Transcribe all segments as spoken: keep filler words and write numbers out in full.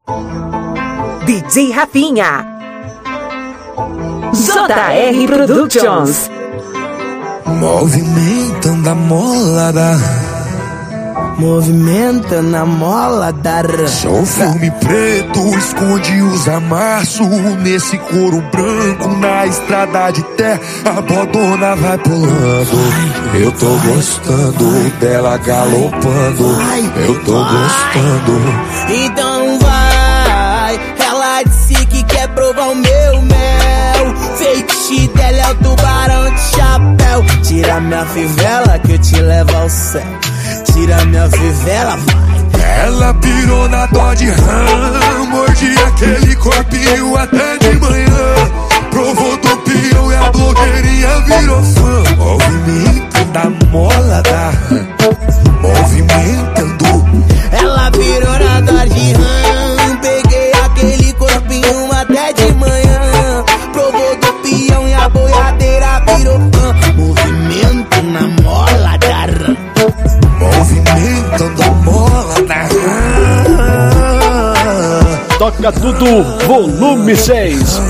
D J Rafinha, J R Productions. Movimentando a molada, movimentando a molada. Sou filme preto, esconde os amassos. Nesse couro branco, na estrada de terra, a bodona vai pulando. Eu tô gostando dela galopando. Eu tô gostando. Então vai, ela disse que quer provar o meu mel. Feitiço dela é o tubarão de chapéu. Tira minha fivela que eu te levo ao céu. Tira minha fivela, vai. Ela pirou na Dodge Ram, mordi aquele corpinho até de manhã. Provou do peão e a blogueirinha virou fã. Movimentando a molada, movimentando. Ela pirou na Dodge Ram, peguei aquele corpinho até de manhã. Provou do peão e a boiadeira virou fã. Movimento na molada, movimentando a molada. Toca tudo, volume seis.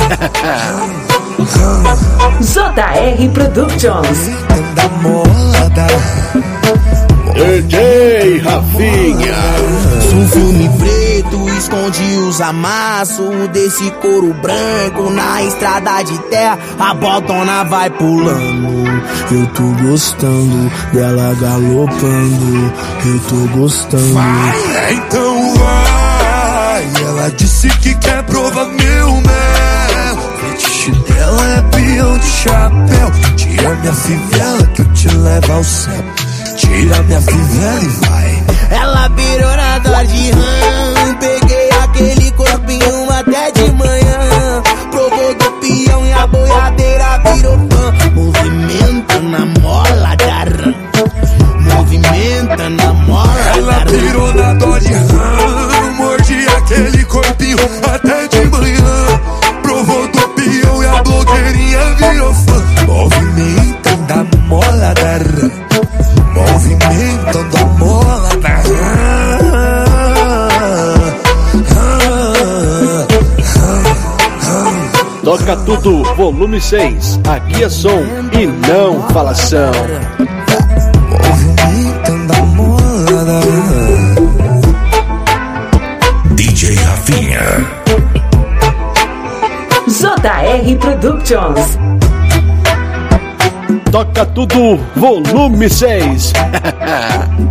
J R Productions. Movimentando a molada. D J Rafinha. Sou filme preto, esconde os amassos. Desse couro branco, na estrada de terra, a botona vai pulando. Eu tô gostando dela galopando. Eu tô gostando. Vai, então vai. Ela disse que quer provar meu mel. Fetiche dela é peão de chapéu. Tira minha fivela que eu te levo ao céu. Tira minha fivela e vai. Ela virou na Dodge Ram, peguei aquele corpinho até de manhã. Provou do peão e a boiadeira virou fã. Movimento na molada, movimento na molada. Ela virou na Dodge Ram, mordi aquele corpinho até de manhã. Provou do peão e a blogueirinha virou fã. Movimentando a molada, movimentando a molada. Toca tudo, volume seis. Aqui é som e não falação. Movimentando a molada. D J Rafinha, J R Productions. Toca tudo, volume seis.